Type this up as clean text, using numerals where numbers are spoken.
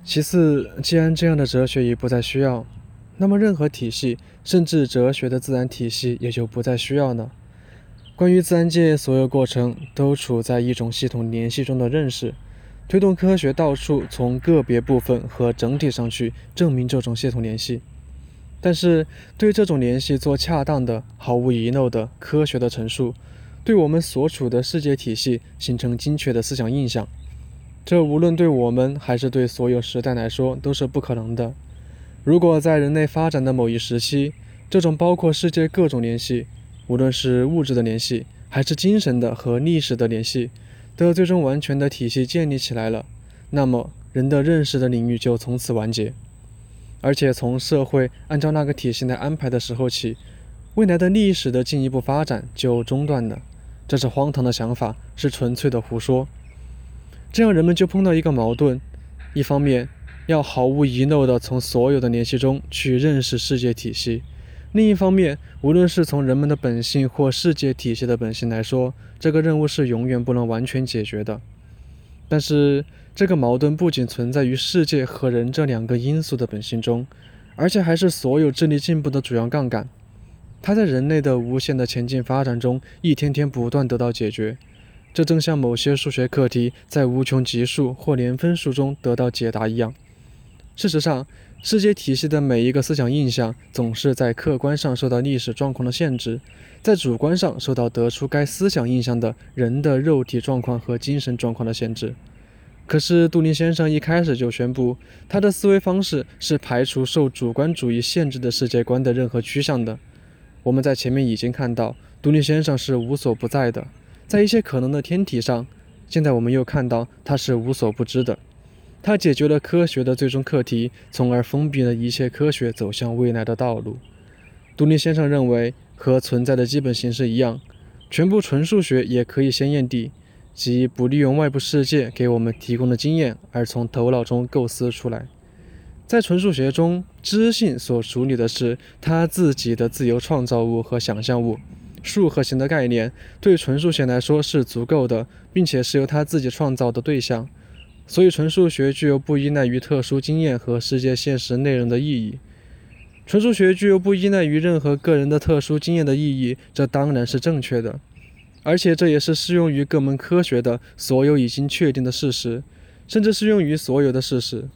其次，既然这样的哲学已不再需要，那么任何体系，甚至哲学的自然体系也就不再需要了。关于自然界所有过程都处在一种系统联系中的认识，推动科学到处从个别部分和整体上去证明这种系统联系。但是，对这种联系做恰当的、毫无遗漏的科学的陈述，对我们所处的世界体系形成精确的思想印象，这无论对我们还是对所有时代来说都是不可能的。如果在人类发展的某一时期，这种包括世界各种联系，无论是物质的联系，还是精神的和历史的联系的最终完全的体系建立起来了，那么人的认识的领域就从此完结。而且从社会按照那个体系来安排的时候起，未来的历史的进一步发展就中断了。这是荒唐的想法，是纯粹的胡说。这样人们就碰到一个矛盾：一方面要毫无遗漏地从所有的联系中去认识世界体系，另一方面，无论是从人们的本性或世界体系的本性来说，这个任务是永远不能完全解决的。但是这个矛盾不仅存在于世界和人这两个因素的本性中，而且还是所有智力进步的主要杠杆。它在人类的无限的前进发展中一天天不断得到解决，这正像某些数学课题在无穷级数或连分数中得到解答一样。事实上，世界体系的每一个思想印象总是在客观上受到历史状况的限制，在主观上受到得出该思想印象的人的肉体状况和精神状况的限制。可是杜林先生一开始就宣布，他的思维方式是排除受主观主义限制的世界观的任何趋向的。我们在前面已经看到，杜林先生是无所不在的，在一些可能的天体上，现在我们又看到他是无所不知的。他解决了科学的最终课题，从而封闭了一切科学走向未来的道路。杜林先生认为，和存在的基本形式一样，全部纯数学也可以先验地，即不利用外部世界给我们提供的经验，而从头脑中构思出来。在纯数学中，知性所处理的是他自己的自由创造物和想象物。数和形的概念对纯数学来说是足够的，并且是由他自己创造的对象。所以纯数学具有不依赖于特殊经验和世界现实内容的意义。纯数学具有不依赖于任何个人的特殊经验的意义，这当然是正确的。而且这也是适用于各门科学的所有已经确定的事实，甚至适用于所有的事实。